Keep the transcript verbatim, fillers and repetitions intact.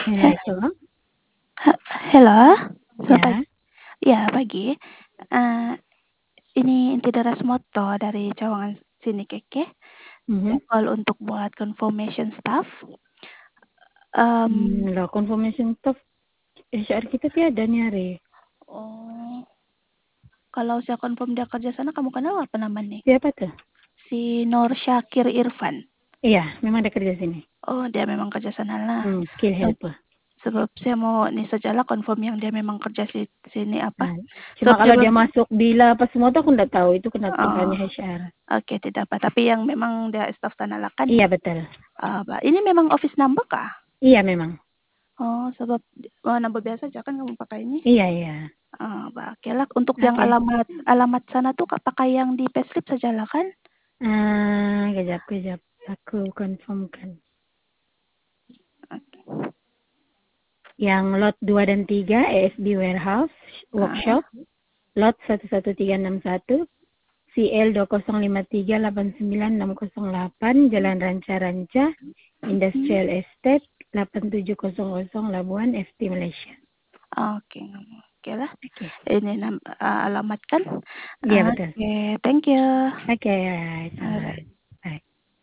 Ya, He halo. he halo, selamat Ya. pagi. Ya, pagi. Eee, ini Inti Darasmото dari Cawangan sini, Keke. Saya Mhm. call untuk buat confirmation staff. Mmm. Mmm, lah confirmation staff H R kita tiada nih, Are. Oh. Kalau saya confirm dia kerja sana, kamu kenal apa namanya? Siapa tuh? Si Nur Syakir Irfan. Iya, memang dia kerja sini. Oh, dia memang kerja sana lah. Hmm, skill Seb helper. sebab saya mau nih sajalah confirm yang dia memang kerja si sini apa. Nah, cuma Sebab dia kalau mem dia masuk di La apa semua tuh aku nggak tahu, itu kena Oh, tanya H R. oke tidak apa. Tapi yang memang dia staf sana lah kan? Iya, betul. Ah, ba ini memang office number kah? Iya, memang. Oh, sebab oh, number biasa aja kan kamu pakai ini? Iya, iya. Ah, ba okelah untuk yang Oke. alamat alamat sana tuh Kak pakai yang di payslip sajalah kan? Eee, kejap kejap, aku confirm-kan. Oke. Yang lot dua dan tiga E S B Warehouse Heeh. Workshop, lot satu satu tiga enam satu, C L dua nol lima tiga delapan sembilan enam nol delapan, Jalan Ranca-Ranca, Hmm. Industrial Estate, delapan tujuh nol nol Labuan, F T, Malaysia. Oke, okelah. Oke. Ini nam eee, alamat kan? Iya, betul. Oke, thank you. Oke, alright, Alright. alright.